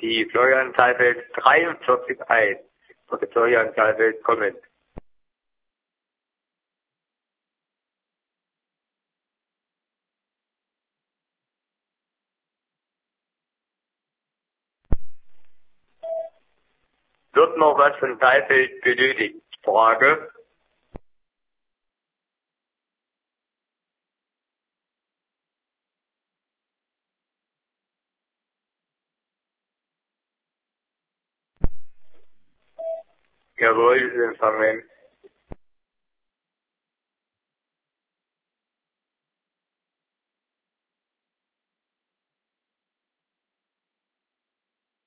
Die Florian Saalfeld 43.1. Für Florian Saalfeld kommen. Wird noch was von Saalfeld benötigt? Frage. Jawohl, empfangen.